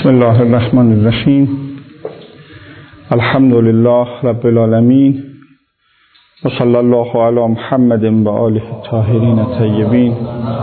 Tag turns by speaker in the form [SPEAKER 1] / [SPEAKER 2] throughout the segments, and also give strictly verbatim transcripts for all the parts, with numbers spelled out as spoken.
[SPEAKER 1] بسم الله الرحمن الرحیم. الحمد لله رب العالمین و صلی الله علی محمد و آله الطاهرین الطیبین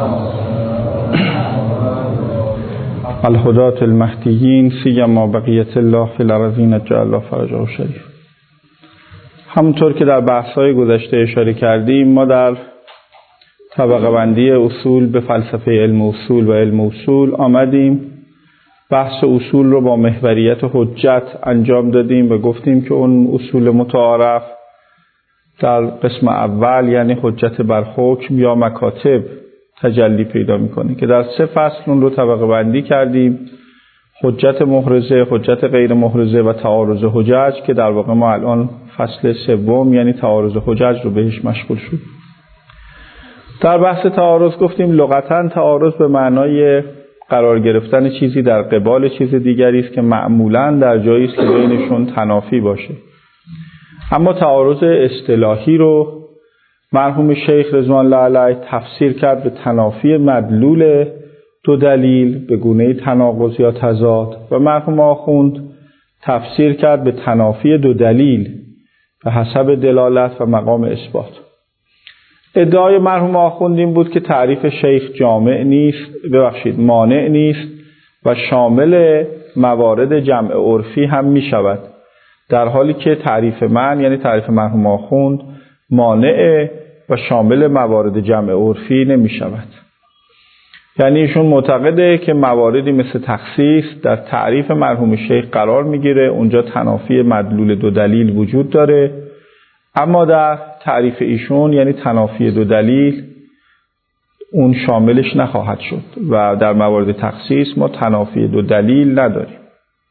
[SPEAKER 1] الهداة المهدیین سیما بقیة الله فی الارضین جعل الله فرجه شریف. همونطور که در بحث‌های گذشته اشاره کردیم، ما در طبقه بندی اصول به فلسفه علم اصول و علم اصول آمدیم. بحث اصول رو با محوریت حجت انجام دادیم و گفتیم که اون اصول متعارف در قسم اول یعنی حجت بر حکم یا مکاتب تجلی پیدا میکنه که در سه فصل اون رو طبقه بندی کردیم: حجت محرزه، حجت غیر محرزه و تعارض حجج، که در واقع ما الان فصل سوم یعنی تعارض حجج رو بهش مشغول شدیم. در بحث تعارض گفتیم لغتاً تعارض به معنای قرار گرفتن چیزی در قبال چیز دیگری است که معمولاً در جایی است که بینشون تنافی باشه. اما تعارض اصطلاحی رو مرحوم شیخ رضوان الله علیه تفسیر کرد به تنافی مدلول دو دلیل به گونه تناقض یا تضاد، و مرحوم آخوند تفسیر کرد به تنافی دو دلیل به حسب دلالت و مقام اثبات. ادعای مرحوم آخوند این بود که تعریف شیخ جامع نیست، ببخشید مانع نیست و شامل موارد جمع عرفی هم می شود، در حالی که تعریف من یعنی تعریف مرحوم آخوند مانع و شامل موارد جمع عرفی نمی شود. یعنی ایشون معتقده که مواردی مثل تخصیص در تعریف مرحوم شیخ قرار می گیره، اونجا تنافی مدلول دو دلیل وجود داره، اما در تعریف ایشون یعنی تنافی دو دلیل اون شاملش نخواهد شد و در موارد تخصیص ما تنافی دو دلیل نداریم.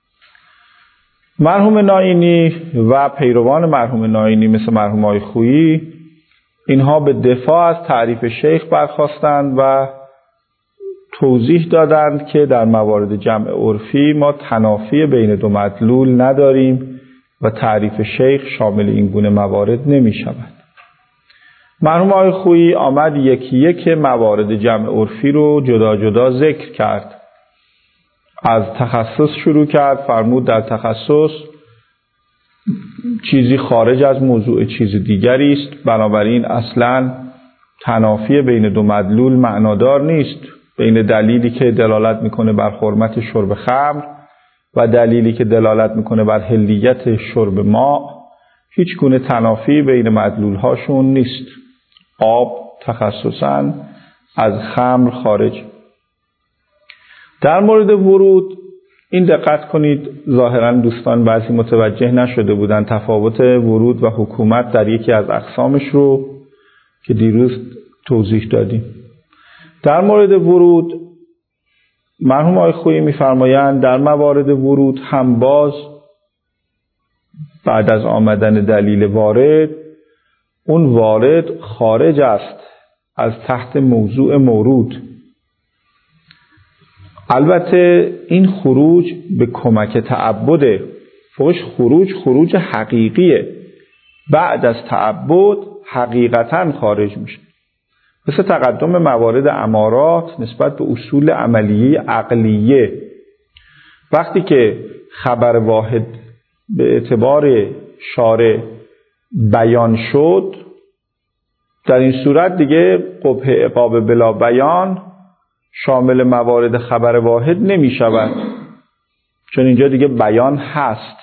[SPEAKER 1] مرحوم ناینی و پیروان مرحوم ناینی مثل مرحوم آقای خویی اینها به دفاع از تعریف شیخ برخاستند و توضیح دادند که در موارد جمع عرفی ما تنافی بین دو مدلول نداریم و تعریف شیخ شامل این گونه موارد نمی شود. مرحوم آقای خویی آمد یکی یک موارد جمع عرفی رو جدا جدا ذکر کرد. از تخصص شروع کرد، فرمود در تخصص چیزی خارج از موضوع چیز دیگری است، بنابراین اصلا تنافی بین دو مدلول معنادار نیست. بین دلیلی که دلالت میکنه بر حرمت شرب خمر و دلیلی که دلالت میکنه بر حلیت شرب ماء هیچ گونه تنافی بین مدلول هاشون نیست. آب تخصصاً از خمر خارج. در مورد ورود این دقت کنید، ظاهراً دوستان بعضی متوجه نشده بودن تفاوت ورود و حکومت در یکی از اقسامش رو که دیروز توضیح دادیم. در مورد ورود مرحوم آقای خویی می‌فرمایند در موارد ورود هم باز بعد از آمدن دلیل وارد اون وارد خارج است از تحت موضوع مورود. البته این خروج به کمک تعبده، فوقش خروج خروج حقیقیه، بعد از تعبد حقیقتاً خارج میشه. مثل تقدم موارد امارات نسبت به اصول عملیه عقلیه. وقتی که خبر واحد به اعتبار شارع بیان شد، در این صورت دیگه قبح عقاب بلا بیان شامل موارد خبر واحد نمی شود، چون اینجا دیگه بیان هست.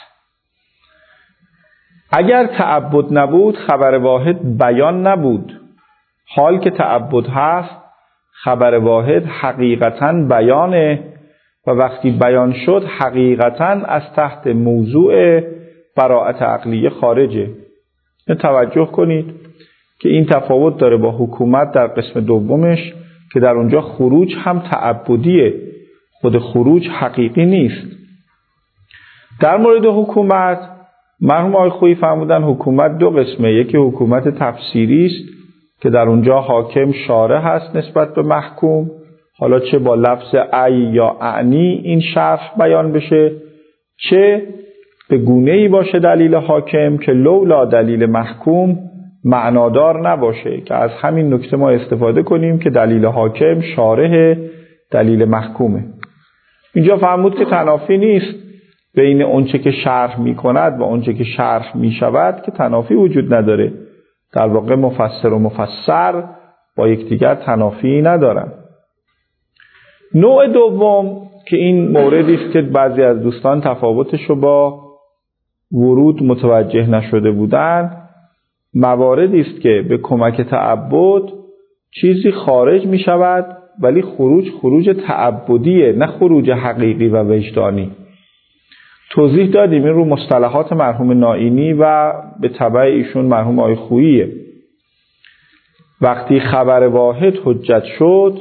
[SPEAKER 1] اگر تعبد نبود خبر واحد بیان نبود، حال که تعبد هست خبر واحد حقیقتاً بیانه و وقتی بیان شد حقیقتاً از تحت موضوع براءت عقلیه خارجه. توجه کنید که این تفاوت داره با حکومت در قسم دومش که در اونجا خروج هم تعبدیه، خود خروج حقیقی نیست. در مورد حکومت مرحوم آقای خویی فرمودن حکومت دو قسمه، یکی حکومت تفسیری است که در اونجا حاکم شارع هست نسبت به محکوم، حالا چه با لفظ ای یا اعنی این شرح بیان بشه، چه به گونه‌ای باشه دلیل حاکم که لولا دلیل محکوم معنادار نباشه، که از همین نکته ما استفاده کنیم که دلیل حاکم شارح دلیل محکومه. اینجا فرمود که تنافی نیست بین اونچه که شرح می کند و اونچه که شرح می شود، که تنافی وجود نداره. در واقع مفسر و مفسر با یکدیگر تنافی ندارن. نوع دوم که این موردی است که بعضی از دوستان تفاوتش رو با ورود متوجه نشده بودن، مواردی است که به کمک تعبد چیزی خارج می شود، ولی خروج خروج تعبدیه، نه خروج حقیقی و وجدانی. توضیح دادیم این رو مصطلحات مرحوم نائینی و به تبع ایشون مرحوم آقای خوییه. وقتی خبر واحد حجت شد،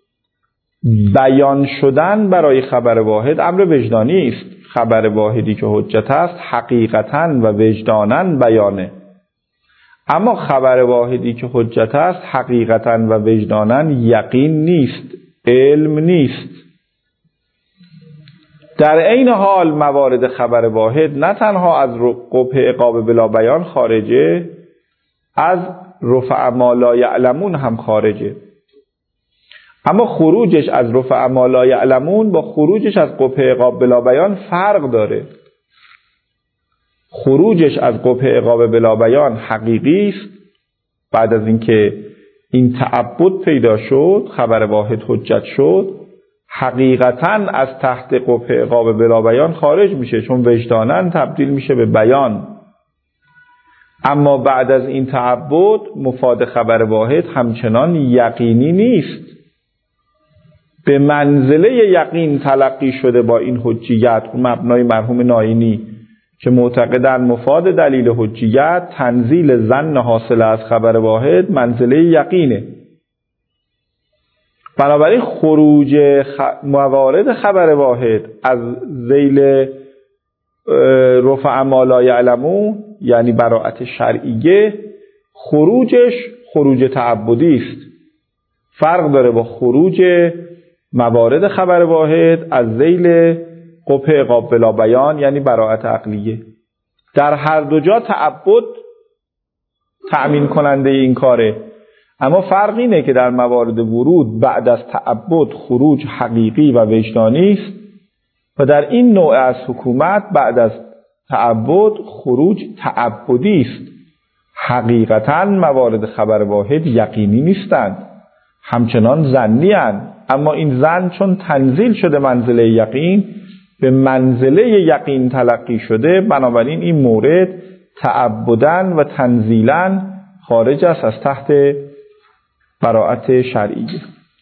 [SPEAKER 1] بیان شدن برای خبر واحد امر وجدانی است. خبر واحدی که حجت است حقیقتاً و وجداناً بیانه، اما خبر واحدی که حجت است حقیقتاً و وجداناً یقین نیست، علم نیست. در عین حال موارد خبر واحد نه تنها از قبح عقاب بلا بیان خارجه، از رفع ما لا یعلمون هم خارجه. اما خروجش از رفع ما لا یعلمون با خروجش از قبح عقاب بلا بیان فرق داره. خروجش از قبح عقاب بلا بیان حقیقی است. بعد از اینکه این تعبد پیدا شد، خبر واحد حجت شد، حقیقتاً از تحت قبح عقاب بلا بیان خارج میشه، چون وجداناً تبدیل میشه به بیان. اما بعد از این تعبد مفاد خبر واحد همچنان یقینی نیست. به منزله یقین تلقی شده با این حجیت، مبنای مرحوم نائینی که معتقدن مفاد دلیل حجیت تنزیل ظن حاصل از خبر واحد منزله یقینه. بنابراین خروج خ... موارد خبر واحد از ذیل رفع ما لا یعلمون، یعنی براءت شرعیه، خروجش خروج تعبدی است. فرق داره با خروج موارد خبر واحد از ذیل قبح عقاب بلا بیان، یعنی براءت عقلیه. در هر دو جا تعبد تأمین کننده این کاره، اما فرق اینه که در موارد ورود بعد از تعبد خروج حقیقی و وجدانی است و در این نوع از حکومت بعد از تعبد خروج تعبدی است. حقیقتاً موارد خبر واحد یقینی نیستند، همچنان ظنی اند، اما این ظن چون تنزیل شده منزله یقین، به منزله یقین تلقی شده، بنابراین این مورد تعبداً و تنزیلاً خارج است از تحت براءت شرعیه.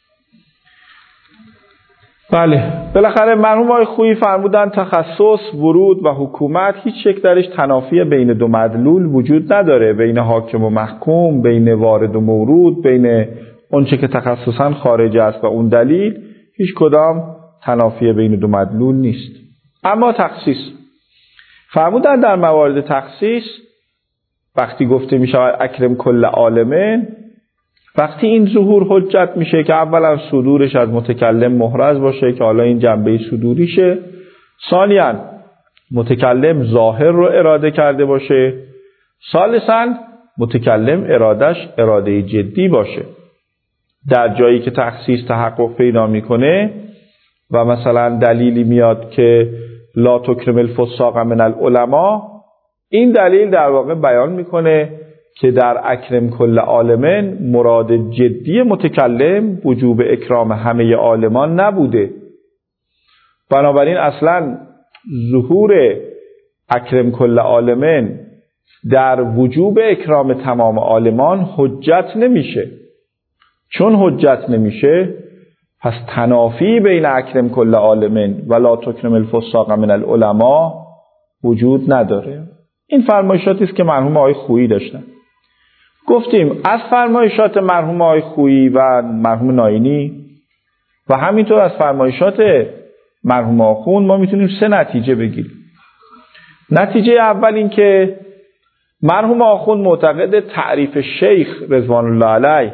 [SPEAKER 1] بله، بالاخره مرحوم آقای خویی فرمودن تخصص، ورود و حکومت هیچ شک درش تنافی بین دو مدلول وجود نداره، بین حاکم و محکوم، بین وارد و مورود، بین اونچه که تخصصاً خارج است و اون دلیل، هیچ کدام تنافی بین دو مدلول نیست. اما تخصیص فرمودن در موارد تخصیص وقتی گفته می شود اکرم کل عالمه، وقتی این ظهور حجت میشه که اولا صدورش از متکلم محرز باشه که حالا این جنبه صدوریشه، ثانیاً متکلم ظاهر رو اراده کرده باشه، ثالثاً متکلم ارادش اراده جدی باشه. در جایی که تخصیص تحقق پیدا میکنه و مثلا دلیلی میاد که لا تکرم الفساق من العلماء، این دلیل در واقع بیان میکنه که در اکرم کل عالمین مراد جدی متکلم وجوب اکرام همه عالمان نبوده. بنابراین اصلا ظهور اکرم کل عالمین در وجوب اکرام تمام عالمان حجت نمیشه. چون حجت نمیشه، پس تنافی بین اکرم کل عالمین و لا تکرم الفساق من العلماء وجود نداره. این فرمایشاتی است که مرحوم آقای خویی داشتن. گفتیم از فرمایشات مرحوم آقای خویی و مرحوم نائینی و همینطور از فرمایشات مرحوم آخوند ما میتونیم سه نتیجه بگیریم. نتیجه اول این که مرحوم آخوند معتقد تعریف شیخ رضوان الله علیه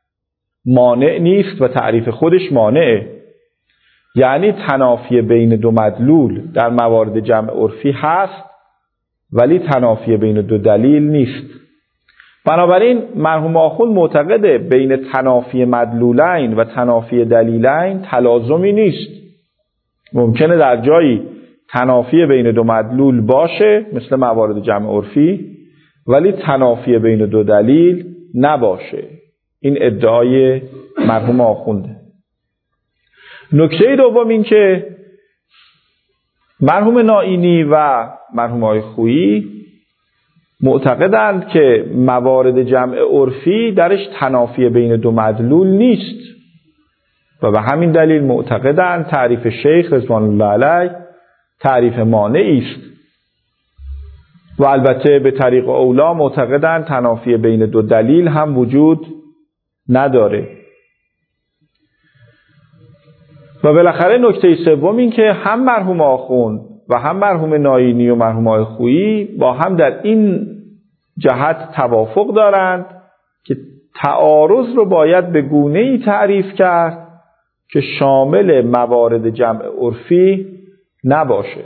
[SPEAKER 1] مانع نیست و تعریف خودش مانعه، یعنی تنافی بین دو مدلول در موارد جمع عرفی هست ولی تنافی بین دو دلیل نیست. بنابراین مرحوم آخوند معتقده بین تنافی مدلولین و تنافی دلیلین تلازمی نیست. ممکنه در جایی تنافی بین دو مدلول باشه مثل موارد جمع عرفی، ولی تنافی بین دو دلیل نباشه. این ادعای مرحوم آخونده. نکته دوم این که مرحوم نائینی و مرحوم آقای خویی معتقدند که موارد جمع عرفی درش تنافی بین دو مدلول نیست و به همین دلیل معتقدند تعریف شیخ رضوان الله علیه تعریف مانعی است و البته به طریق اولا معتقدند تنافی بین دو دلیل هم وجود نداره. و بالاخره نکته سوم این که هم مرحوم آخوند و هم مرحوم نائینی و مرحوم آقای خویی با هم در این جهت توافق دارند که تعارض رو باید به گونه‌ای تعریف کرد که شامل موارد جمع عرفی نباشه.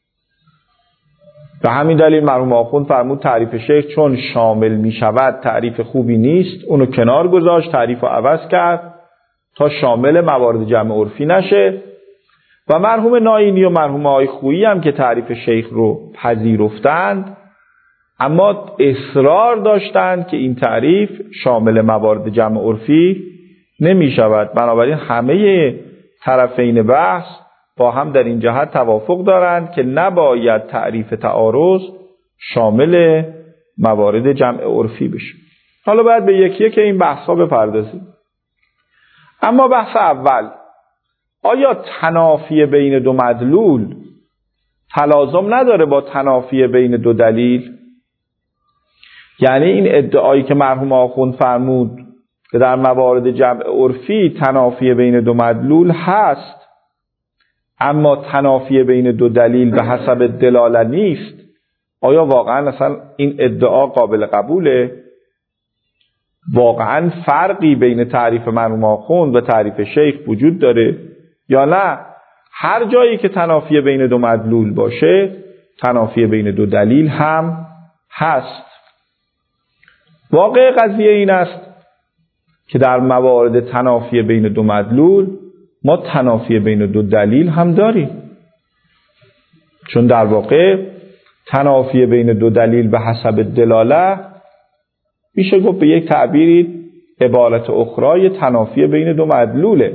[SPEAKER 1] به همین دلیل مرحوم آخوند فرمود تعریف شیخ چون شامل می شود تعریف خوبی نیست، اونو کنار گذاشت، تعریف رو عوض کرد تا شامل موارد جمع عرفی نشه. و مرحوم نائینی و مرحوم آقای خویی هم که تعریف شیخ رو پذیرفتند اما اصرار داشتند که این تعریف شامل موارد جمع عرفی نمی شود. بنابراین همه طرفین بحث با هم در این جهت توافق دارند که نباید تعریف تعارض شامل موارد جمع عرفی بشه. حالا باید به یکی که این بحثا بپردازیم. اما بحث اول، آیا تنافی بین دو مدلول تلازم نداره با تنافی بین دو دلیل؟ یعنی این ادعایی که مرحوم آخوند فرمود که در موارد جمع عرفی تنافی بین دو مدلول هست اما تنافی بین دو دلیل به حسب دلاله نیست، آیا واقعا اصلا این ادعا قابل قبوله؟ واقعا فرقی بین تعریف مرحوم آخوند و تعریف شیخ وجود داره یا نه هر جایی که تنافی بین دو مدلول باشه تنافی بین دو دلیل هم هست؟ واقع قضیه این است که در موارد تنافی بین دو مدلول ما تنافی بین دو دلیل هم داریم، چون در واقع تنافی بین دو دلیل به حسب دلاله میشه گفت به یک تعبیری عبارت اخرای تنافی بین دو مدلوله.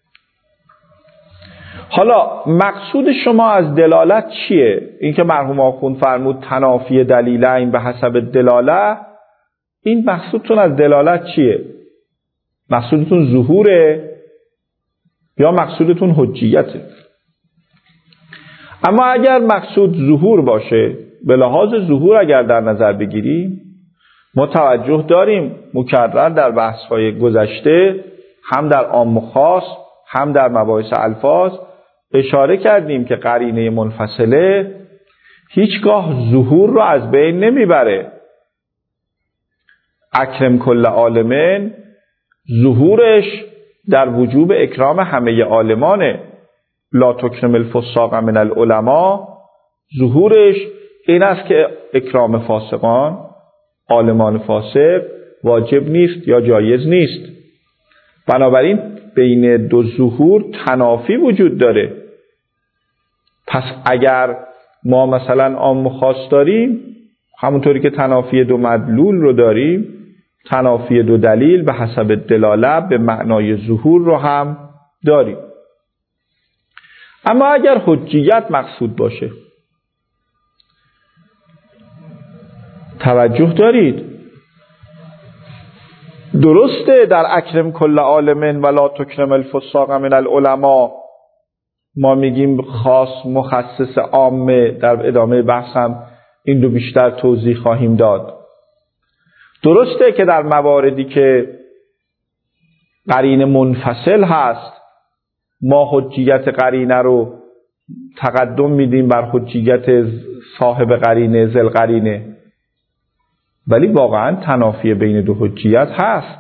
[SPEAKER 1] حالا مقصود شما از دلالت چیه؟ اینکه مرحوم آخوند فرمود تنافی دلیلین به حسب دلاله، این مقصودتون از دلالت چیه؟ مقصودتون ظهوره یا مقصودتون حجیته؟ اما اگر مقصود ظهور باشه، به لحاظ ظهور اگر در نظر بگیریم، ما توجه داریم مکرر در بحث‌های گذشته هم در عام و خاص هم در مباحث الفاظ اشاره کردیم که قرینه منفصله هیچگاه ظهور رو از بین نمیبره. اکرم کل عالمین ظهورش در وجوب اکرام همه عالمانه. لا تکرم الفساق من العلماء ظهورش این است که اکرام فاسقان، عالمان فاسق واجب نیست یا جایز نیست. بنابراین بین دو ظهور تنافی وجود داره. پس اگر ما مثلا عام و خاص داریم، همونطوری که تنافی دو مدلول رو داریم، تنافی دو دلیل به حسب دلاله به معنای ظهور رو هم داریم. اما اگر حجیت مقصود باشه، توجه دارید درسته در اکرم کل عالمین ولا تکرم الفساق من العلماء ما میگیم خاص مخصص عامه، در ادامه بحثم این رو بیشتر توضیح خواهیم داد. درسته که در مواردی که قرینه منفصل هست ما حجیت قرینه رو تقدم میدیم بر حجیت صاحب قرینه ذل قرینه، ولی واقعا تنافی بین دو حجیت هست.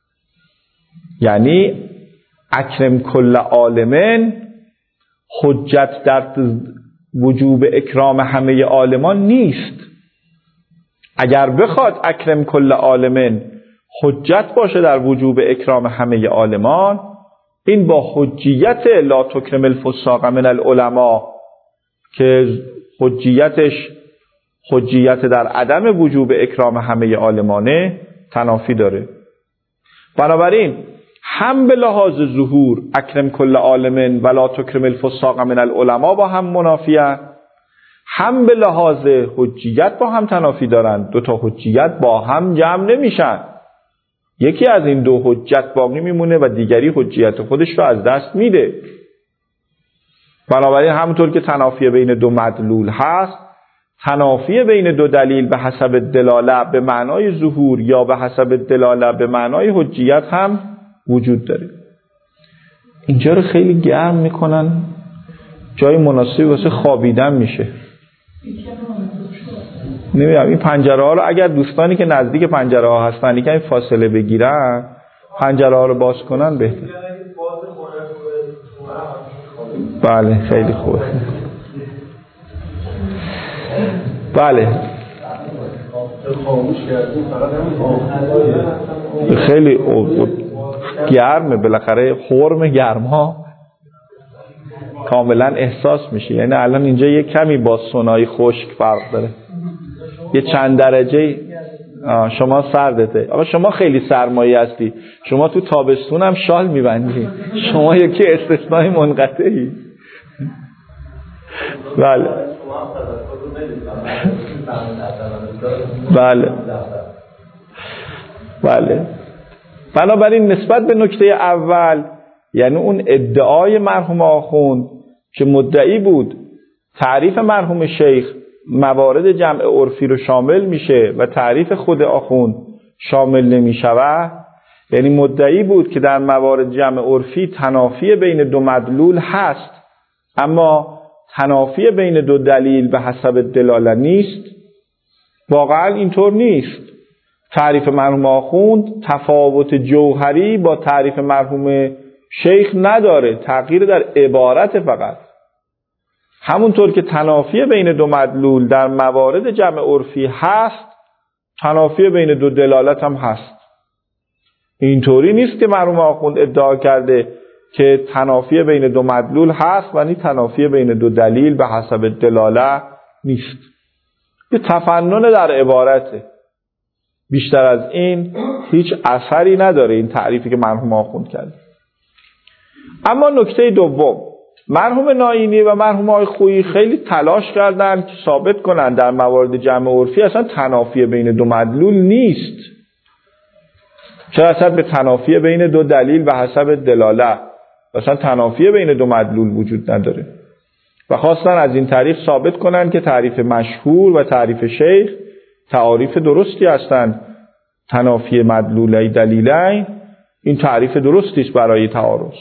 [SPEAKER 1] یعنی اکرم کل عالمین حجت در وجوب اکرام همه عالمان نیست. اگر بخواد اکرم کل عالمین حجت باشه در وجوب اکرام همه عالمان، این با حجیت لا تکرم الفساق من العلماء که حجیتش حجیت در عدم وجوب اکرام همه عالمانه تنافی داره. بنابراین هم به لحاظ ظهور اکرم کل عالم و لا تکرم الفساق من العلماء با هم منافیه، هم به لحاظ حجیت با هم تنافی دارن. دو تا حجیت با هم جمع نمیشن، یکی از این دو حجت باقی میمونه و دیگری حجیت خودش رو از دست میده. بنابراین همونطور که تنافی بین دو مدلول هست، تنافی بین دو دلیل به حسب دلاله به معنای ظهور یا به حسب دلاله به معنای حجیت هم وجود داره. اینجا رو خیلی گرم میکنن، جای مناسبی واسه خوابیدن میشه. نمیدونم این پنجره ها رو اگر دوستانی که نزدیک پنجره ها هستن یکم فاصله بگیرن، پنجره ها رو باز کنن بهتر. بله خیلی خوبه. بله خیلی گرمه، بالاخره حرم گرم ها کاملا احساس میشه. یعنی الان اینجا یه کمی با سونای خشک فرق داره، یه چند درجه. شما سردته، آقا شما خیلی سرمایی هستی، شما تو تابستون هم شال میبندی، شما یکی استثنای منقطعی. بله بله بله. بنابراین نسبت به نکته اول، یعنی اون ادعای مرحوم آخوند که مدعی بود تعریف مرحوم شیخ موارد جمع عرفی رو شامل میشه و تعریف خود آخوند شامل نمیشود، یعنی مدعی بود که در موارد جمع عرفی تنافی بین دو مدلول هست اما تنافی بین دو دلیل به حسب دلاله نیست. واقعا اینطور نیست. تعریف مرحوم آخوند تفاوت جوهری با تعریف مرحوم شیخ نداره، تغییر در عبارت فقط. همونطور که تنافی بین دو مدلول در موارد جمع عرفی هست، تنافی بین دو دلالت هم هست. اینطوری نیست که مرحوم آخوند ادعا کرده که تنافی بین دو مدلول هست ولی تنافی بین دو دلیل به حسب دلاله نیست. یه تفنن در عبارته، بیشتر از این هیچ اثری نداره این تعریفی که مرحوم آخوند کرده. اما نکته دوم، مرحوم ناینی و مرحوم آقای خویی خیلی تلاش کردن که ثابت کنن در موارد جمع عرفی اصلا تنافی بین دو مدلول نیست، چه رسد به تنافی بین دو دلیل به حسب دلاله، اصلا تنافی بین دو مدلول وجود نداره و خواستن از این تعریف ثابت کنن که تعریف مشهور و تعریف شیخ تعاریف درستی هستند. تنافی مدلولای دلیلین این تعریف درستی است برای تعارض.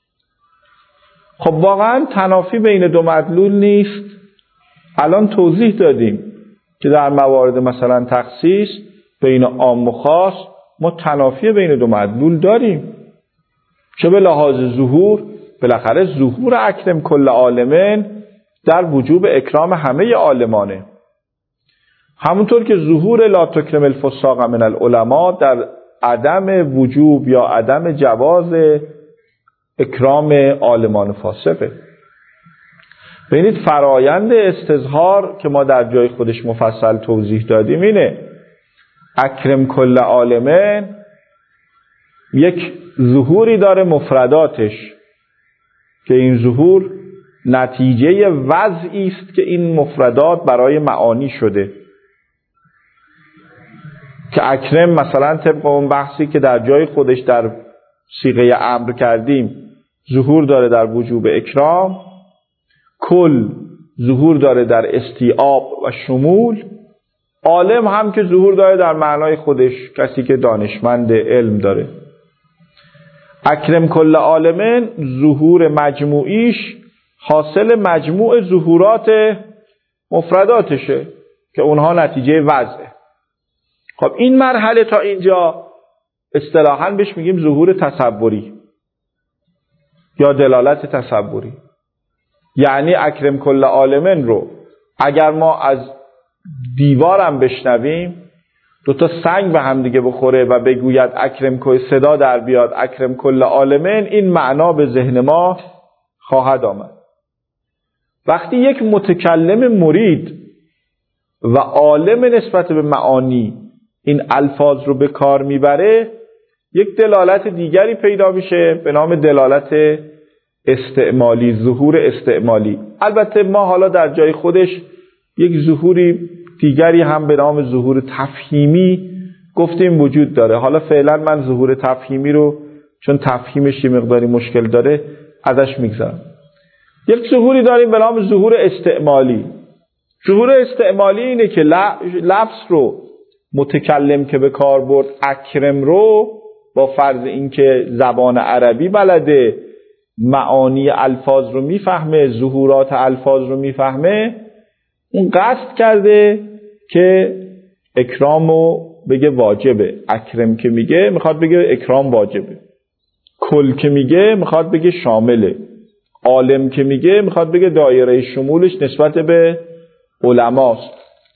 [SPEAKER 1] خب واقعا تنافی بین دو مدلول نیست. الان توضیح دادیم که در موارد مثلا تخصیص بین عام و خاص ما تنافی بین دو مدلول داریم، چه به لحاظ ظهور، بالاخره ظهور اکرم کل عالمین در وجوب اکرام همه عالمانه، همونطور که ظهور لا تکرم الفساق من العلماء در عدم وجوب یا عدم جواز اکرام عالمان فاسقه. ببینید فرایند استظهار که ما در جای خودش مفصل توضیح دادیم اینه: اکرم کل عالمین یک ظهوری داره مفرداتش که این ظهور نتیجه وضعی است که این مفردات برای معانی شده، که اکرم مثلا طبق اون بحثی که در جای خودش در صیغه امر کردیم ظهور داره در وجوب اکرام، کل ظهور داره در استیعاب و شمول، عالم هم که ظهور داره در معنای خودش، کسی که دانشمند علم داره. اکرم کل عالمین ظهور مجموعیش حاصل مجموع ظهورات مفرداتشه که اونها نتیجه وضعه. خب این مرحله تا اینجا اصطلاحاً بهش میگیم ظهور تصوری یا دلالت تصوری. یعنی اکرم کل عالمین رو اگر ما از دیوارم بشنویم دوتا سنگ به هم دیگه بخوره و بگوید اکرم کل، صدا در بیاد اکرم کل عالمین، این معنا به ذهن ما خواهد آمد. وقتی یک متکلم مرید و عالم نسبت به معانی این الفاظ رو به کار میبره، یک دلالت دیگری پیدا میشه به نام دلالت استعمالی، ظهور استعمالی. البته ما حالا در جای خودش یک ظهوری دیگری هم به نام ظهور تفهیمی گفتیم وجود داره. حالا فعلا من ظهور تفهیمی رو چون تفهیمش یه مقداری مشکل داره ازش میگذارم. یک ظهوری داریم به نام ظهور استعمالی. ظهور استعمالی اینه که لفظ رو متکلم که به کار برد اکرم رو، با فرض اینکه زبان عربی بلده، معانی الفاظ رو میفهمه، ظهورات الفاظ رو میفهمه، اون قصد کرده که اکرامو بگه واجبه. اکرم که میگه میخواد بگه اکرام واجبه. کل که میگه میخواد بگه شامله. عالم که میگه میخواد بگه دایره شمولش نسبت به علماست.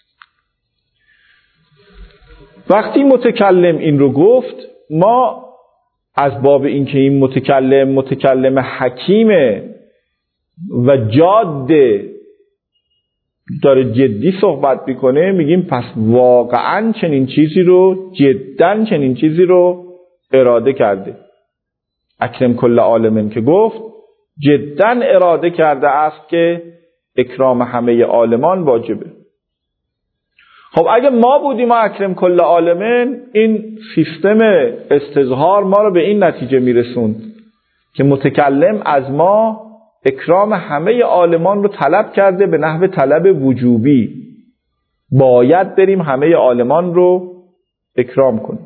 [SPEAKER 1] وقتی متکلم این رو گفت، ما از باب اینکه این متکلم متکلم حکیمه و جاده داره جدی صحبت میکنه، میگیم پس واقعا چنین چیزی رو، جداً چنین چیزی رو اراده کرده. اکرم کل عالمین که گفت جداً اراده کرده است که اکرام همه عالمان واجبه. خب اگه ما بودیم ما اکرم کل عالمین، این سیستم استظهار ما رو به این نتیجه میرسوند که متکلم از ما اکرام همه عالمان رو طلب کرده به نحو طلب وجوبی، باید بریم همه عالمان رو اکرام کنیم.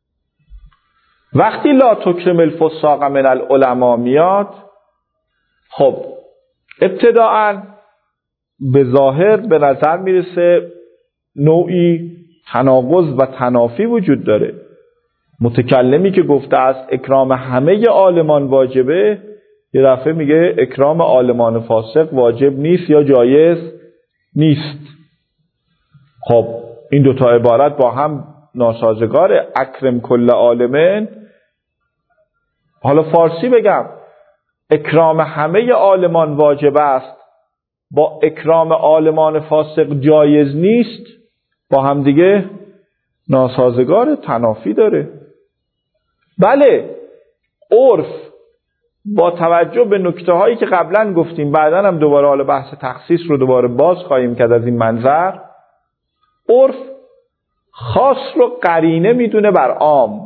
[SPEAKER 1] وقتی لا تکرم الفساق من العلماء میاد، خب ابتداعاً به ظاهر به نظر میرسه نوعی تناقض و تنافی وجود داره. متکلمی که گفته است اکرام همه عالمان واجبه، یه دفعه میگه اکرام عالمان فاسق واجب نیست یا جایز نیست. خب این دوتا عبارت با هم ناسازگاره. اکرم کل عالمین، حالا فارسی بگم اکرام همه عالمان واجب است با اکرام عالمان فاسق جایز نیست، با هم دیگه ناسازگار، تنافی داره. بله، عرف با توجه به نکته هایی که قبلا گفتیم، بعدن هم دوباره حالا بحث تخصیص رو دوباره باز خواهیم کرد از این منظر، عرف خاص رو قرینه میدونه بر عام.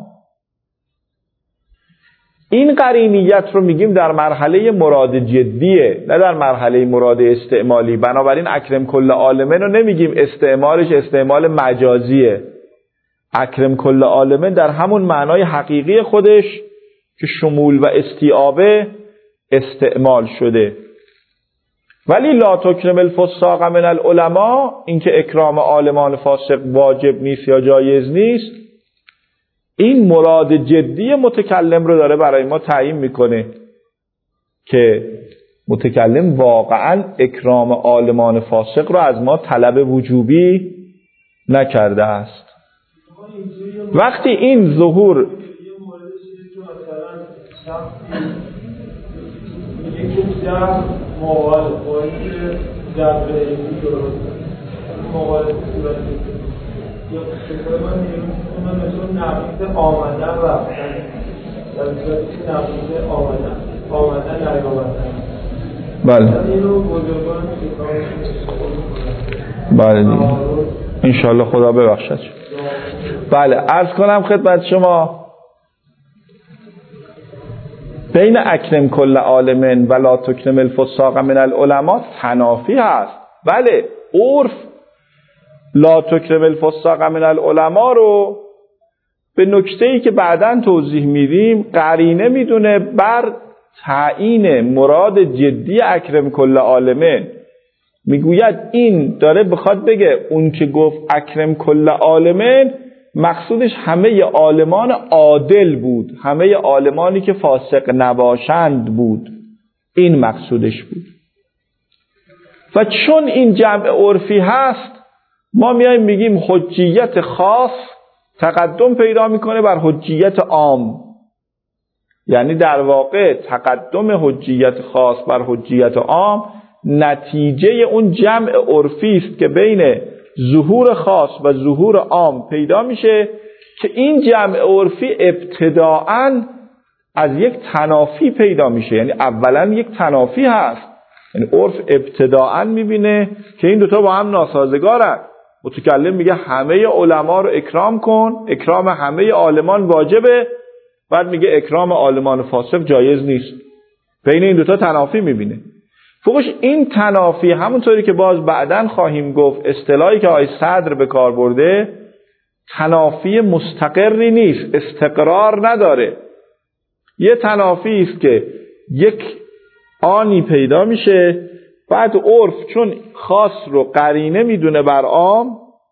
[SPEAKER 1] این قرینیت رو میگیم در مرحله مراد جدیه، نه در مرحله مراد استعمالی. بنابراین اکرم کل عالمین رو نمیگیم استعمالش استعمال مجازیه. اکرم کل عالمین در همون معنای حقیقی خودش که شمول و استیعابه استعمال شده. ولی لا تکرم الفساق من العلماء، این که اکرام عالمان فاسق واجب نیست یا جایز نیست، این مراد جدی متکلم رو داره برای ما تعیین میکنه که متکلم واقعا اکرام عالمان فاسق رو از ما طلب وجوبی نکرده است. وقتی این ظهور
[SPEAKER 2] یا شکل من میگم مثل نقیض آمدن رفتن، در صورتی نقیض آمدن آمدن نیامدن.
[SPEAKER 1] بله
[SPEAKER 2] اینو بزرگان
[SPEAKER 1] بله دیگه انشاءالله خدا ببخشد. بله عرض کنم خدمت شما بین اکرم کل عالمین و لا تکرم الفساق من العلماء تنافی هست. بله عرف لا تکرم الفساق من العلماء رو به نکته‌ای که بعداً توضیح میدیم قرینه میدونه بر تعیین مراد جدی اکرم کل عالمین. میگوید این داره بخواد بگه اون که گفت اکرم کل عالمین مقصودش همه عالمان عادل بود، همه عالمانی که فاسق نباشند بود، این مقصودش بود. و چون این جمع عرفی هست ما میایم میگیم حجیت خاص تقدم پیدا میکنه بر حجیت عام، یعنی در واقع تقدم حجیت خاص بر حجیت عام نتیجه اون جمع عرفی است که بین ظهور خاص و ظهور عام پیدا میشه که این جمع عرفی ابتداعاً از یک تنافی پیدا میشه. یعنی اولا یک تنافی هست، یعنی عرف ابتداعاً میبینه که این دوتا با هم ناسازگارن. متکلم میگه همه علما رو اکرام کن، اکرام همه عالمان واجبه، بعد میگه اکرام عالمان فاسق جایز نیست. بین این دوتا تنافی میبینه. فوقش این تنافی همونطوری که باز بعداً خواهیم گفت اصطلاحی که آقای صدر به کار برده تنافی مستقری نیست، استقرار نداره. یه تنافی است که یک آنی پیدا میشه، بعد عرف چون خاص رو قرینه میدونه بر عام،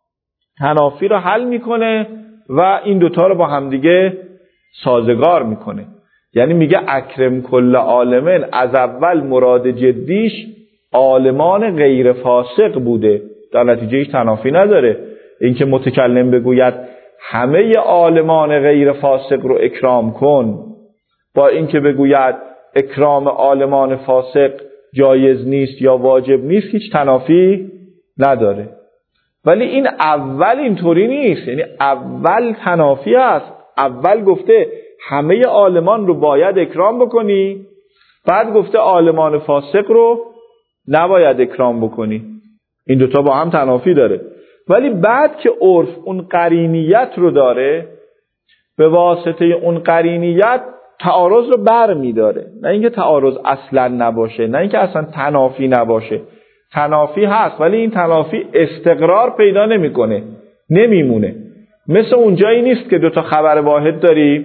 [SPEAKER 1] تنافی رو حل میکنه و این دوتا رو با همدیگه سازگار میکنه. یعنی میگه اکرم کل عالمین از اول مراد جدیش عالمان غیر فاسق بوده، در نتیجه هیچ تنافی نداره. اینکه متکلم بگوید همه عالمان غیر فاسق رو اکرام کن با اینکه بگوید اکرام عالمان فاسق جایز نیست یا واجب نیست هیچ تنافی نداره. ولی این اول اینطوری نیست، یعنی اول تنافی است. اول گفته همه عالمان رو باید اکرام بکنی، بعد گفته عالمان فاسق رو نباید اکرام بکنی. این دوتا با هم تنافی داره. ولی بعد که عرف اون قرینیت رو داره، به واسطه اون قرینیت تعارض رو بر می داره. نه اینکه تعارض اصلا نباشه، نه اینکه اصلا تنافی نباشه، تنافی هست ولی این تنافی استقرار پیدا نمی کنه، نمیمونه. مثل اونجایی نیست که دوتا خبر واحد داری،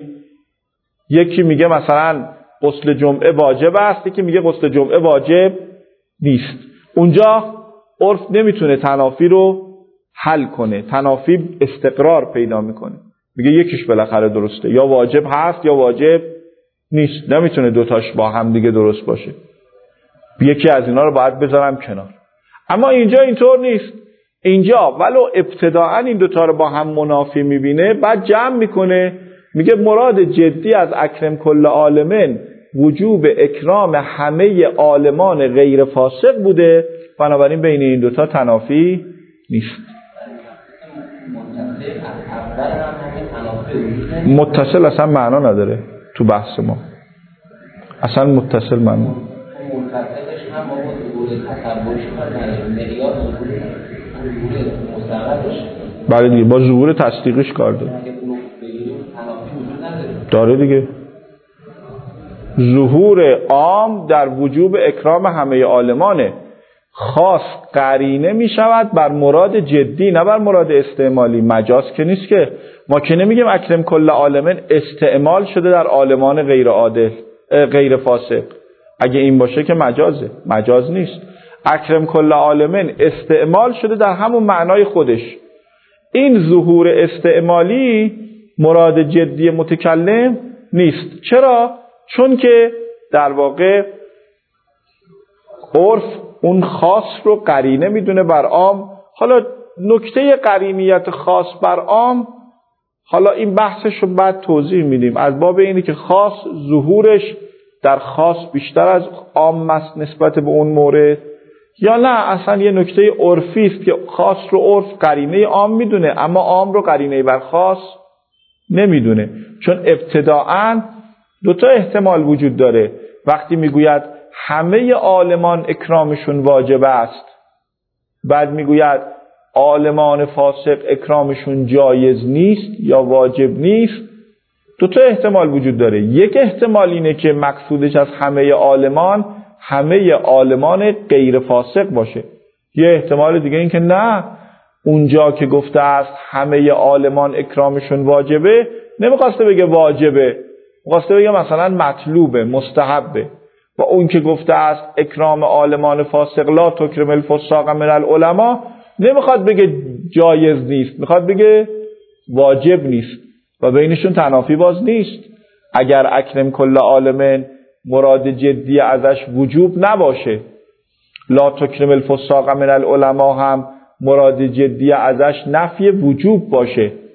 [SPEAKER 1] یکی میگه مثلا غسل جمعه واجب است، یکی میگه غسل جمعه واجب نیست. اونجا عرف نمیتونه تنافی رو حل کنه، تنافی استقرار پیدا میکنه، میگه یکیش بالاخره درسته، یا واجب هست یا واجب نیست، نمیتونه دوتاش با هم دیگه درست باشه، یکی از اینا رو باید بذارم کنار. اما اینجا اینطور نیست. اینجا ولو ابتداعا این دوتا رو با هم منافی میبینه، بعد جمع میکنه، میگه مراد جدی از اکرم کل عالمین وجوب اکرام همه عالمان غیر فاسق بوده، بنابراین بین این دوتا تنافی نیست. متصل اصلا معنا نداره تو بحث ما، اصلا متصل معنا
[SPEAKER 3] متصلش هم با ظهور تصورش و معیار ظهور مستقرش
[SPEAKER 1] بله دیگه، با ظهور تصدیقش کار داره. داره دیگه. ظهور عام در وجوب اکرام همه عالمانه، خاص قرینه می شود بر مراد جدی نه بر مراد استعمالی. مجاز که نیست که، ما که نمیگیم اکرم کل عالمین استعمال شده در عالمان غیر عادل غیر فاسق. اگه این باشه که مجازه، مجاز نیست. اکرم کل عالمین استعمال شده در همون معنای خودش. این ظهور استعمالی مراد جدی متکلم نیست. چرا؟ چون که در واقع عرف اون خاص رو قرینه میدونه بر عام. حالا نکته قرینیت خاص بر عام، حالا این بحثش رو بعد توضیح میدیم، از باب اینه که خاص ظهورش در خاص بیشتر از عام است نسبت به اون مورد، یا نه اصلا یه نکته عرفی است که خاص رو عرف قرینه عام میدونه اما عام رو قرینه بر خاص نمیدونه. چون ابتداعاً دو تا احتمال وجود داره. وقتی میگوید همه عالمان اکرامشون واجب است، بعد میگوید عالمان فاسق اکرامشون جایز نیست یا واجب نیست، دو تا احتمال وجود داره. یک احتمال اینه که مقصودش از همه عالمان همه عالمان غیر فاسق باشه. یه احتمال دیگه این که نه، اونجا که گفته است همه عالمان اکرامشون واجبه، نمیخواسته بگه واجبه، میخواسته بگه مثلا مطلوبه، مستحبه. و اون که گفته است اکرام عالمان فاسق لا تکرم الفساق من العلماء، نمیخواد بگه جایز نیست، میخواد بگه واجب نیست و بینشون تنافی باز نیست. اگر اکرم کل عالمین مراد جدی ازش وجوب نباشه، لا تکرم الفساق من العلماء هم مراد جدی ازش نفی وجوب باشه،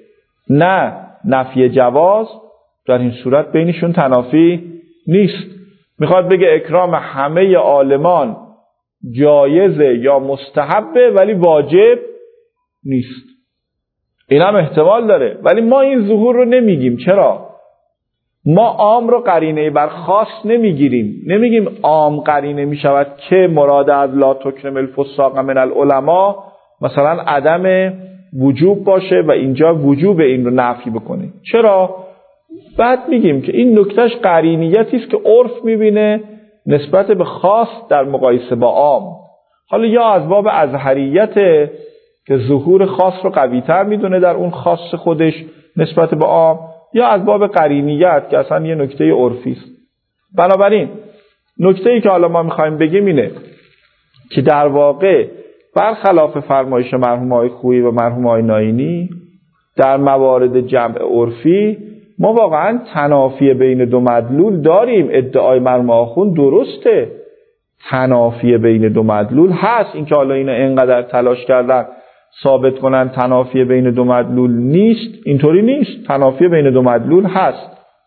[SPEAKER 1] نه نفی جواز، در این صورت بینشون تنافی نیست. میخواد بگه اکرام همه عالمان جایزه یا مستحبه ولی واجب نیست. این هم احتمال داره، ولی ما این ظهور رو نمیگیم. چرا؟ ما عام رو قرینه بر خاص نمیگیریم. نمیگیم عام قرینه میشود که مراد از لا تکرم الفساق من العلماء مثلا عدم وجوب باشه و اینجا وجوب این رو نفی بکنه. چرا؟ بعد میگیم که این نکتهش قرینیتی است که عرف میبینه نسبت به خاص در مقایسه با عام. حالا یا از باب ازهریت که ظهور خاص رو قوی‌تر میدونه در اون خاص خودش نسبت به عام، یا از باب قرینیت که اصلا یه نکته عرفی است. بنابراین نکته‌ای که حالا ما میخوایم بگیم اینه که در واقع برخلاف فرمایش مرحوم آقای خویی و مرحوم آقای ناینی در موارد جمع عرفی ما واقعا تنافی بین دو مدلول داریم. ادعای مرحوم آخوند درسته، تنافی بین دو مدلول هست. اینکه حالا اینا اینقدر تلاش کردن ثابت کنن تنافی بین دو مدلول نیست، اینطوری نیست. تنافی بین دو مدلول هست.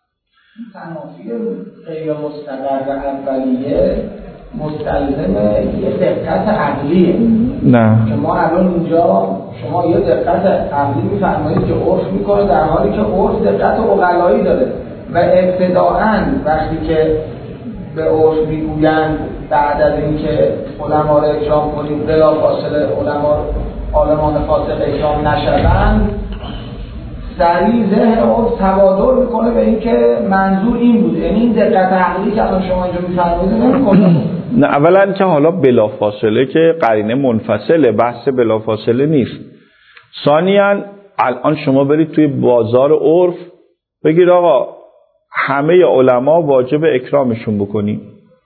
[SPEAKER 3] تنافی غیر مستقر اولیه مستلزم یه دقت عقلیه.
[SPEAKER 1] نه
[SPEAKER 3] که ما الان اینجا شما یه دقت عقلی میفرمایید که عرف میکنه، در حالی که عرف دقت عقلایی داره و ابتداءً وقتی که به عرف میگویند بعد از اینکه علما رو اکرام کنید بلا فاصله علما عالمان فاسق اکرام نشدن، سریع ذهن عرف تبادر میکنه به اینکه منظور این بود. یعنی این دقت عقلی که الان شما اینجا میفرمایید نمیکنه.
[SPEAKER 1] نه، اولا که حالا بلافاصله که قرینه منفصله، بحث بلافاصله نیست. ثانیاً الان شما برید توی بازار عرف بگید آقا همه علما واجب اکرامشون بکنید،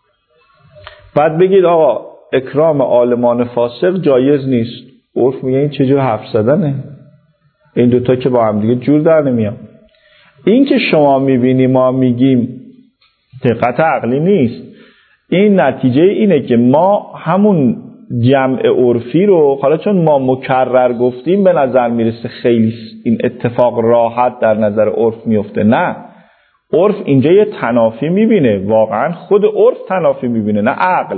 [SPEAKER 1] بعد بگید آقا اکرام عالمان فاسق جایز نیست. عرف میگه این چه جور حرف زدنه؟ این دوتا که با هم دیگه جور در نمیان. این که شما میبینی ما میگیم دقت عقلی نیست، این نتیجه اینه که ما همون جمع عرفی رو حالا چون ما مکرر گفتیم به نظر میرسه خیلی این اتفاق راحت در نظر عرف میفته. نه، عرف اینجا یه تنافی میبینه، واقعا خود عرف تنافی میبینه نه عقل.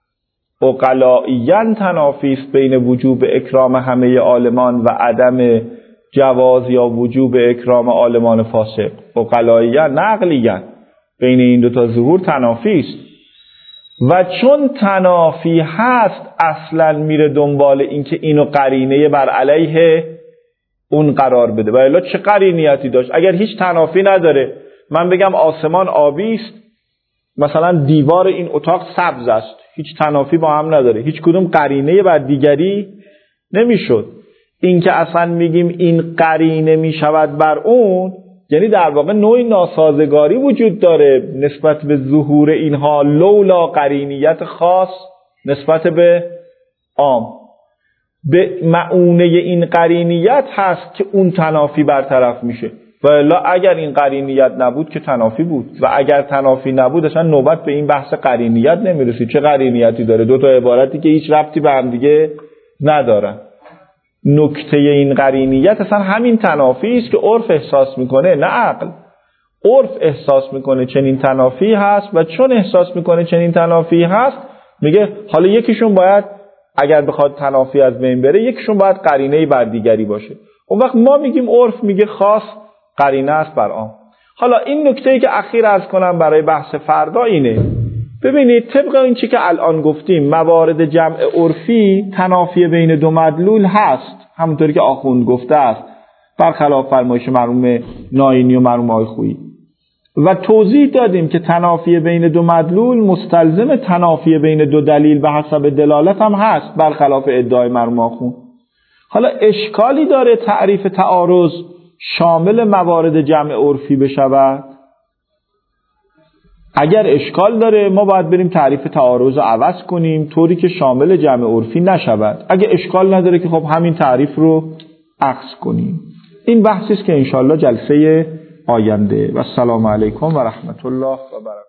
[SPEAKER 1] عقلائیاً تنافی است بین وجوب اکرام همه عالمان و عدم جواز یا وجوب اکرام عالمان فاسق. عقلائیاً نه عقلیاً، بین این دو تا ظهور تنافی است و چون تنافی هست اصلاً میره دنبال این که اینو قرینه بر علیه اون قرار بده. و الا چه قرینیتی داشت؟ اگر هیچ تنافی نداره، من بگم آسمان آبی است، مثلا دیوار این اتاق سبز است، هیچ تنافی با هم نداره، هیچ کدوم قرینه بر دیگری نمیشد. این که اصلا میگیم این قرینه میشود بر اون، یعنی در واقع نوعی ناسازگاری وجود داره نسبت به ظهور اینها لولا قرینیت خاص نسبت به عام. به معونه این قرینیت هست که اون تنافی برطرف میشه. و الا اگر این قرینیت نبود که تنافی بود، و اگر تنافی نبود اصلا نوبت به این بحث قرینیت نمیرسید. چه قرینیتی داره؟ دو تا عبارتی که هیچ ربطی به هم دیگه ندارن. نکته این قرینیت اصلا همین تنافی است که عرف احساس میکنه نه عقل. عرف احساس میکنه چنین تنافی هست و چون احساس میکنه چنین تنافی هست میگه حالا یکیشون باید اگر بخواد تنافی از بین بره یکیشون باید قرینه‌ای بر دیگری باشه. اون وقت ما میگیم عرف میگه خاص قرینه است بر عام. حالا این نکته‌ای که اخیر عرض کنم برای بحث فردا اینه، ببینید طبق این چی که الان گفتیم موارد جمع عرفی تنافی بین دو مدلول هست، همونطوری که آخوند گفته است برخلاف فرمایش مرحوم ناینی و مرحوم آقای خویی، و توضیح دادیم که تنافی بین دو مدلول مستلزم تنافی بین دو دلیل به حسب دلالت هم هست برخلاف ادعای مرحوم آخوند. حالا اشکالی داره تعریف تعارض شامل موارد جمع عرفی بشود؟ اگر اشکال داره ما باید بریم تعریف تعارض رو عوض کنیم طوری که شامل جمع عرفی نشود. اگه اشکال نداره که خب همین تعریف رو اخذ کنیم. این بحثی است که انشالله جلسه آینده. و السلام علیکم و رحمت الله و برکاته.